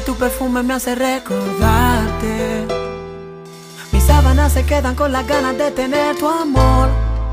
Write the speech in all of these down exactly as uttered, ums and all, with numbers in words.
tu perfume me hace recordarte. Mis sábanas se quedan con las ganas de tener tu amor.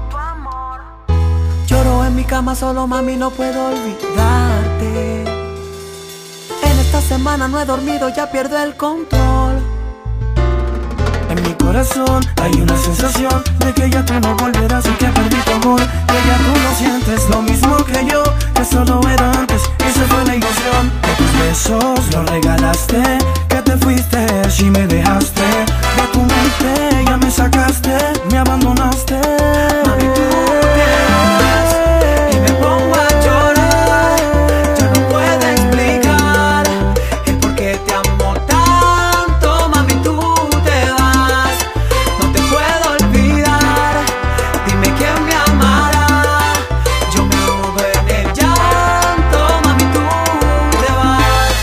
Lloro en mi cama solo, mami, no puedo olvidarte. En esta semana no he dormido, ya pierdo el control. En mi corazón hay una sensación de que ya tú no volverás y que perdí tu amor, que ya tú no sientes lo mismo que yo, que solo era antes y se fue la ilusión. Que tus besos los regalaste, que te fuiste y me dejaste. De tu mente ya me sacaste, me abandonaste. Mami, tú te vas y me pongo a llorar. Yo no puedo explicar el por qué te amo tanto. Mami, tú te vas, no te puedo olvidar. Dime quién me amará. Yo me ahogo en el llanto. Mami, tú te vas.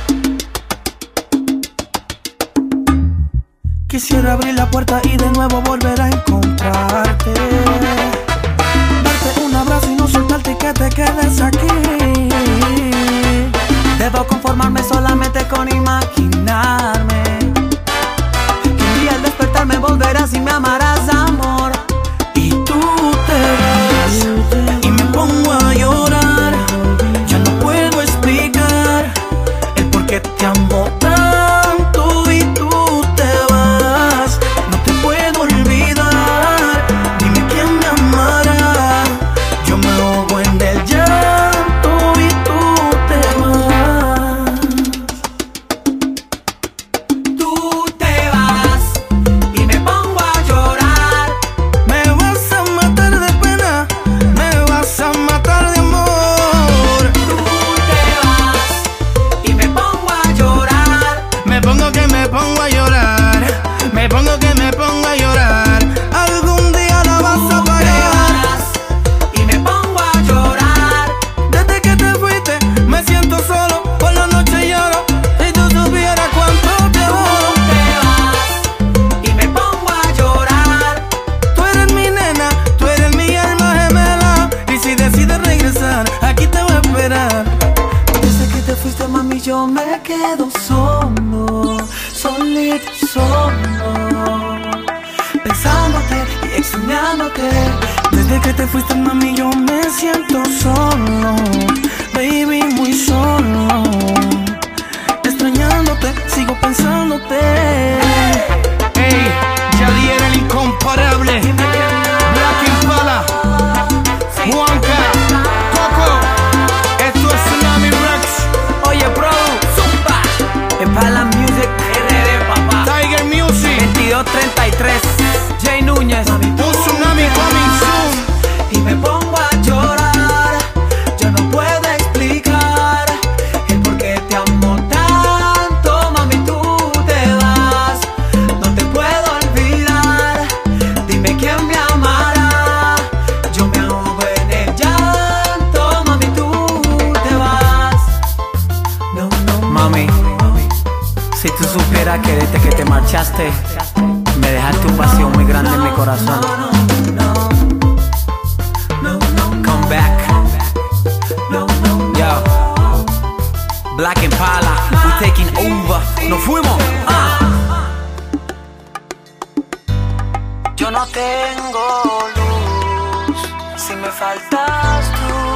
Quisiera abrir la puerta y de nuevo volver a encontrarte, darte un abrazo y no soltarte y que te quedes aquí. Debo conformarme solamente con imaginarme que un día al despertarme volverás y me amarás, amor. Y tú te vas y me pongo a llorar. Ya no puedo explicar el por qué te amo tanto y tú te vas. No te puedo olvidar. Dime quién me amará. Yo me ahogo en el llanto y tú te vas. Tú te vas y me pongo a llorar. Me vas a matar de pena, me vas a matar de amor. Tú te vas y me pongo a llorar. Me pongo que me pongo a llorar, me pongo que me pongo a llorar. Algún día la vas a Tú te pagar. vas y me pongo a llorar. Desde que te fuiste me siento solo, por la noche lloro. Si tú supieras cuánto te Tú amo. te vas y me pongo a llorar. Tú eres mi nena, tú eres mi alma gemela. Y si decides regresar, aquí te voy a esperar. Desde que te fuiste, mami, yo me quedo solo, solito, solo, pensándote y extrañándote. Desde que te fuiste, mami, yo me siento solo, baby, muy solo. Extrañándote, sigo pensándote. Ey, Yadier el incomparable, Black Impala, Juanca, Coco. Esto es Tsunami Rex, Oye, bro, zumba. Impala Music, R D, papá. Tiger Music, veintidós treinta y tres, Jay Núñez. Mami, tú un tsunami coming soon. y me pongo a llorar. Yo no puedo explicar el por qué te amo tanto. Mami, tú te vas, no te puedo olvidar. Dime quién me amará. Yo me ahogo en el llanto. Mami, tú te vas. No, no, Mami, si tú supieras que desde que te marchaste me dejaste un vacío muy grande en mi corazón. Come back, yo. Black Impala, we taking over. Nos fuimos. Ah. yo no tengo luz si me faltas tú.